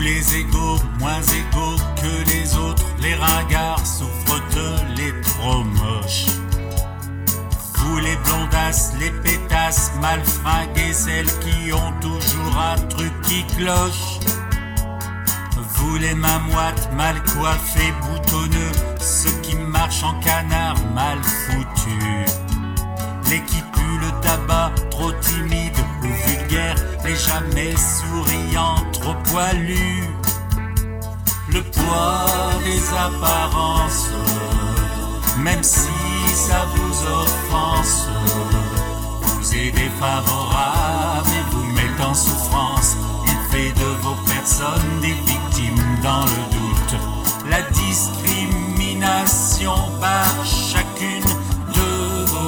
les égaux, moins égaux que les autres, les ringards souffrent les trop moches. Vous les blondasses, les pétasses, mal fringuées, celles qui ont toujours un truc qui cloche. Vous les mains moites, mal coiffés, boutonneux, ceux qui marchent en canard mal foutus. Les qui puent le tabac, trop timides ou vulgaires, les jamais souriants, trop poilus. Le poids des apparences, même si ça vous offense, vous est défavorable et vous met en souffrance. Il fait de vos personnes des victimes dans le doute. La discrimination par chacune de vos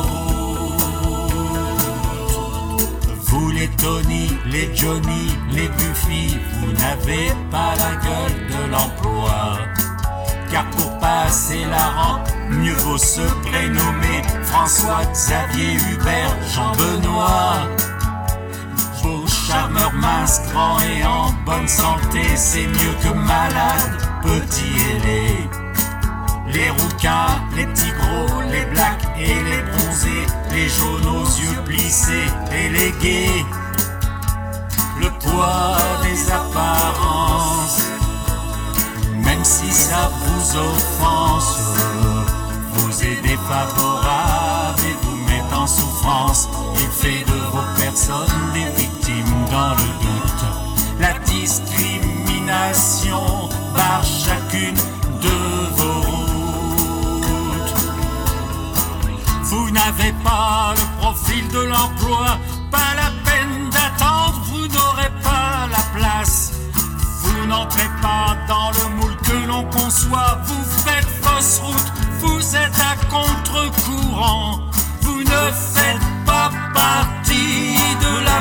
routes. Vous les Tony, les Johnny, les Buffy, vous n'avez pas la gueule de l'emploi. Car pour passer la rampe, mieux vaut se prénommer François, Xavier, Hubert, Jean-Benoît. Vos charmeurs minces, grands et en bonne santé, c'est mieux que malades, petits et laids. Les rouquins, les petits gros, les blacks et les bronzés, les jaunes aux yeux plissés et les gays. Le poids des apparences, même si ça vous offense, vous est défavorable et vous met en souffrance. Il fait de vos personnes des victimes dans le doute. La discrimination par chacune de vos routes. Vous n'avez pas le profil de l'emploi, pas la peine d'attendre, vous n'aurez pas la place. Vous n'entrez pas dans le moule que l'on conçoit, vous faites fausse route, vous êtes à contre-courant, vous ne faites pas partie de la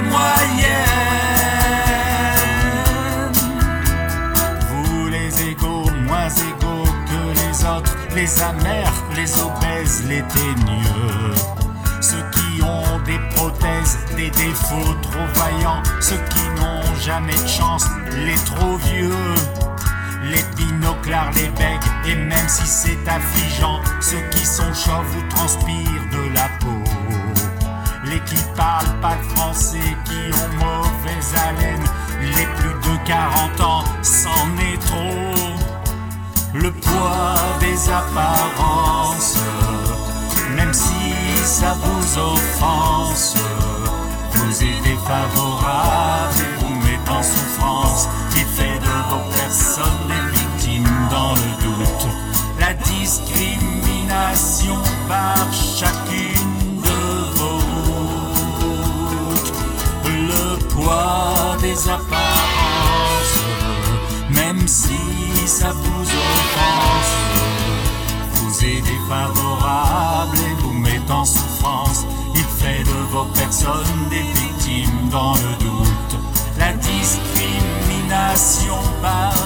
moyenne. Vous les égaux, moins égaux que les autres, les amers, les obèses, les teigneux. Ceux qui ont des prothèses, des défauts trop vaillants, ceux qui n'ont jamais de chance, les trop vieux. Les binoclars, les becs, et même si c'est affligeant, ceux qui sont chauves vous transpirent de la peau. Les qui parlent pas le français, qui ont mauvaise haleine, les plus de 40 ans, c'en est trop. Le poids des apparences, même si ça vous offense, vous est défavorable et vous met en souffrance. Il fait de vos personnes des victimes dans le doute. La discrimination par chacune de vos routes. Le poids des apparences, même si ça vous offense, vous est défavorable et vous met en souffrance. Il fait de vos personnes des victimes dans le doute. La discrimination par